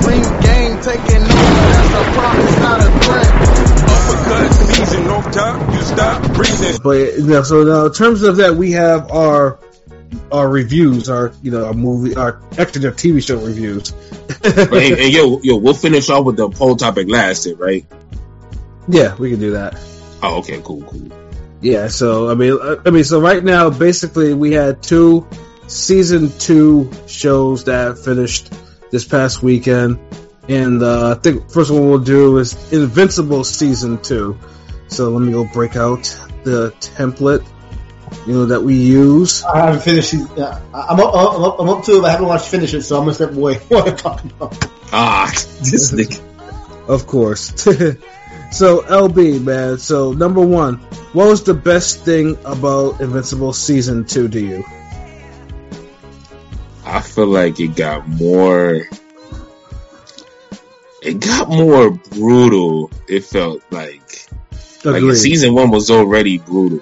Ring game taking over, that's a promise, not a threat. Uppercut season, no top, you stop breathing. But so now in terms of that, we have our reviews, our movie, our extra TV show reviews. and yo, we'll finish off with the poll topic last, right? Yeah, we can do that. Oh, okay, cool. Yeah, so I mean, so right now, basically, we had 2 season 2 shows that finished this past weekend, and I think first one we'll do is Invincible season 2. So let me go break out the template, that we use. I haven't finished. I'm up to it. I haven't watched finish it, so I'm gonna step away. What I'm talking about? This nigga. Of course. So LB, man. So number 1, what was the best thing about Invincible season 2 to you? I feel like it got more brutal. It felt like season 1 was already brutal,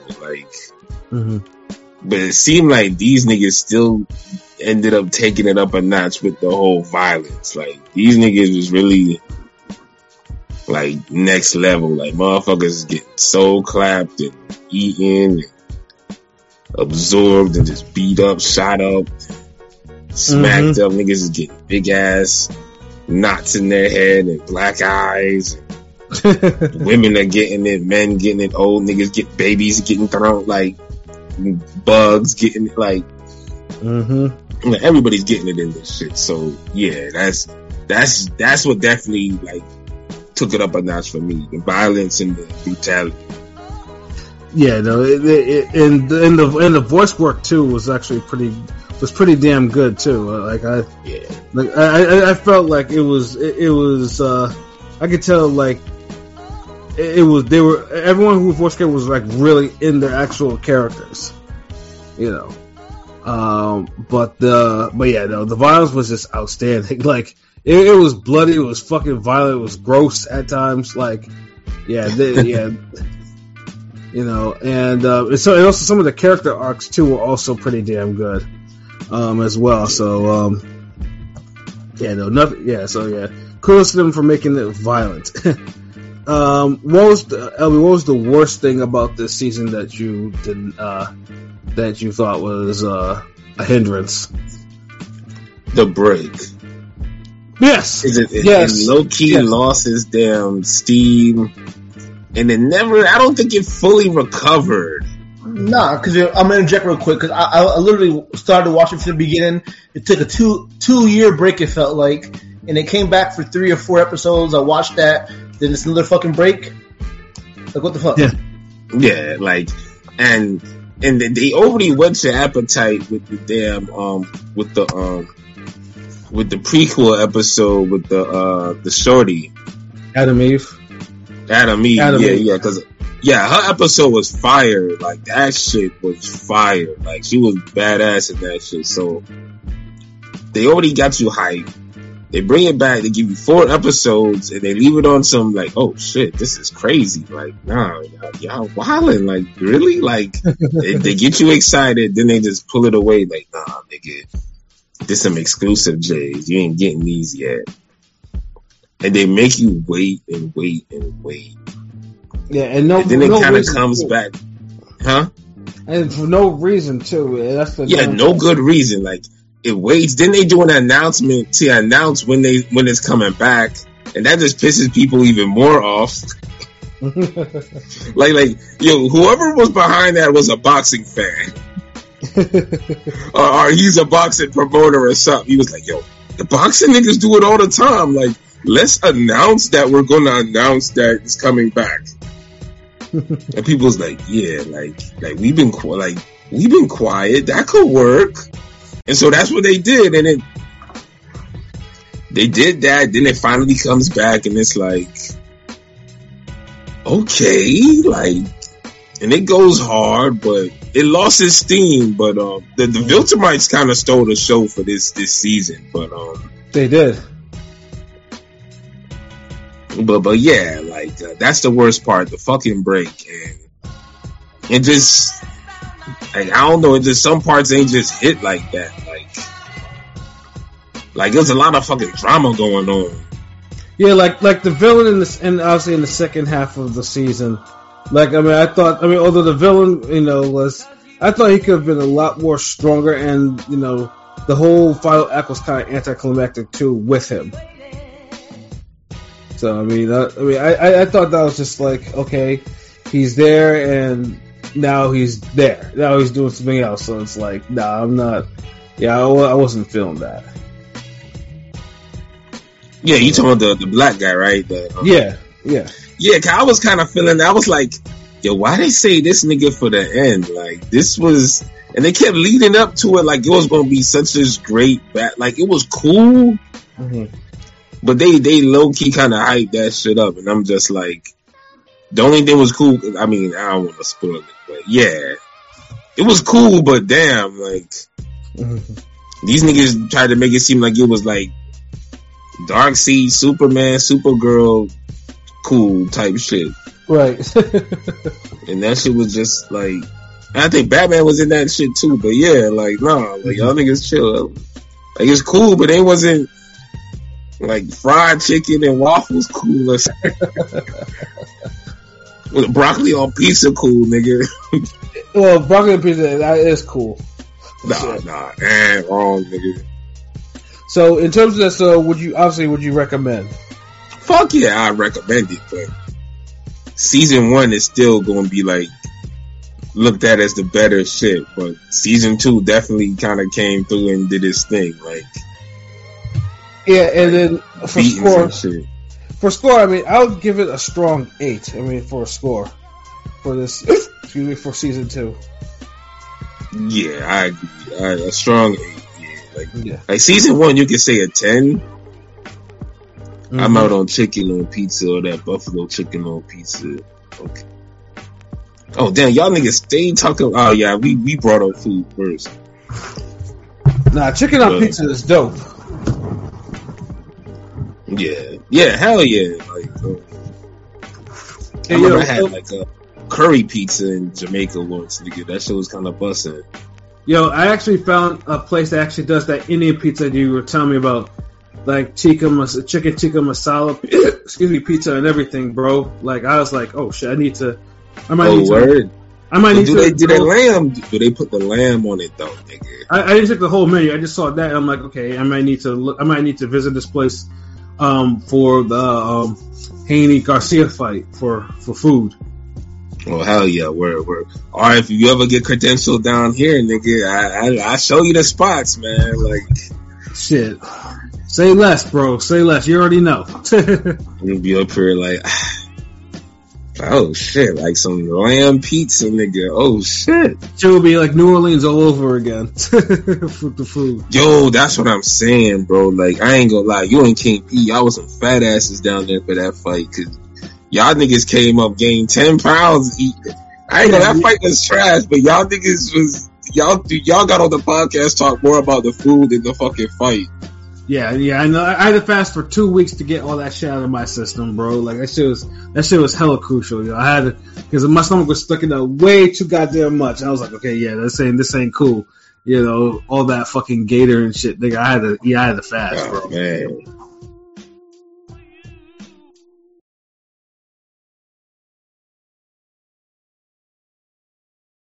but it seemed like these niggas still ended up taking it up a notch with the whole violence. Like these niggas was really like next level. Like motherfuckers getting so clapped and eaten and absorbed and just beat up, shot up, smacked up. Niggas is getting big ass knots in their head and black eyes. Women are getting it, men getting it, old niggas get babies getting thrown, like bugs getting it, like everybody's getting it in this shit. So yeah, that's what definitely like took it up a notch for me. The violence and the brutality. Yeah, no, and the voice work too was actually pretty damn good too. I felt like it was I could tell like everyone who voiced it was like really in their actual characters, but yeah, no, the violence was just outstanding. Like it was bloody, it was fucking violent, it was gross at times. Like and so and also some of the character arcs too were also pretty damn good as well. So kudos to them for making it violent. What was the worst thing about this season that you didn't that you thought was a hindrance? The break. Yes. It low-key lost his damn steam, and I don't think it fully recovered. Nah, because I'm gonna inject real quick, because I literally started watching from the beginning. It took a two-year break, it felt like, and it came back for 3 or 4 episodes. I watched that, then it's another fucking break. Like, what the fuck? Yeah, like, and they already went to appetite with the damn with the prequel episode with the shorty Adam Eve, yeah, because her episode was fire. Like that shit was fire. Like she was badass in that shit. So they already got you hyped. They bring it back. They give you 4 episodes, and they leave it on some like, oh shit, this is crazy. Like, nah, y'all wildin'. Like, really? Like, they get you excited, then they just pull it away. Like, nah, nigga, this some exclusive J's. You ain't getting these yet. And they make you wait and wait and wait. Yeah, and then it kind of comes back, huh? And for no reason too. That's no good reason. Like. It waits. Then they do an announcement to announce when it's coming back, and that just pisses people even more off. like whoever was behind that was a boxing fan, or he's a boxing promoter or something. He was like, "Yo, the boxing niggas do it all the time. Like, let's announce that we're going to announce that it's coming back." And people's like, "Yeah, like we've been quiet. That could work." And so that's what they did, and they did that. Then it finally comes back, and it's like, okay, like, and it goes hard, but it lost its steam. But the Viltrumites kind of stole the show for this season. But they did. But yeah, like that's the worst part, the fucking break, and it just. Like, I don't know, just some parts ain't just hit like that. Like, Like, there's a lot of fucking drama going on. Yeah, like the villain and obviously in the second half of the season. Like, I mean, although the villain, I thought he could have been a lot more stronger, and the whole final act was kind of anticlimactic too with him. So I thought that was just like, okay, he's there and now he's there. Now he's doing something else. So it's like, nah, I'm not. Yeah, I wasn't feeling that. Yeah, you talking about the black guy, right? Yeah. Yeah, cause I was kind of feeling that. I was like, yo, why they say this nigga for the end? Like, this was, and they kept leading up to it like it was going to be such a great like it was cool. Mm-hmm. But they low key kind of hyped that shit up, and I'm just like, the only thing was cool. I mean, I don't want to spoil it, but yeah, it was cool. But damn, like these niggas tried to make it seem like it was like Darkseid, Superman, Supergirl, cool type shit, right? And that shit was just like, I think Batman was in that shit too. But yeah, like nah, like y'all niggas chill. Like it's cool, but it wasn't. Like fried chicken and waffles cool. With broccoli on pizza cool, nigga. Well, broccoli on pizza, that is cool. Nah, wrong, nigga. So in terms of that, so would you recommend? Fuck yeah, I recommend it, but season 1 is still gonna be like looked at as the better shit, but season 2 definitely kind of came through and did its thing, like. Yeah, and then for score, I mean, I would give it a strong 8. I mean, for a score for this, for season 2. Yeah, I agree. A strong 8. Like season 1, you can say a 10. Mm-hmm. I'm out on chicken on pizza or that buffalo chicken on pizza. Okay. Oh damn, y'all niggas stay talking. Oh yeah, we brought up food first. Nah, chicken on pizza is dope. Yeah, hell yeah. Like, I remember I had like a curry pizza in Jamaica once, nigga. That shit was kind of busting. Yo, I actually found a place that actually does that Indian pizza that you were telling me about, like chicken tikka masala, pizza and everything, bro. Like I was like, oh shit, I might need to. Do they lamb? Do they put the lamb on it though, nigga? I didn't check the whole menu. I just saw that. And I'm like, okay, I might need to visit this place. For the Haney Garcia fight for food. Oh hell yeah, word. Alright, if you ever get credentialed down here, nigga, I show you the spots, man. Like shit. Say less, bro. Say less. You already know. You'll be up here like, oh shit, like some lamb pizza, nigga. Oh shit. It will be like New Orleans all over again for the food. Yo, that's what I'm saying, bro. Like, I ain't gonna lie, you and King P, y'all was some fat asses down there for that fight, cause y'all niggas came up, gained 10 pounds. I ain't gonna, that fight was trash, but y'all niggas y'all got on the podcast talk more about the food than the fucking fight. Yeah, I know. I had to fast for 2 weeks to get all that shit out of my system, bro. Like that shit was hella crucial. You know, I had to, because my stomach was stuck in there way too goddamn much. And I was like, okay, yeah, this ain't cool. You know, all that fucking gator and shit, nigga. I had to fast, bro. Man,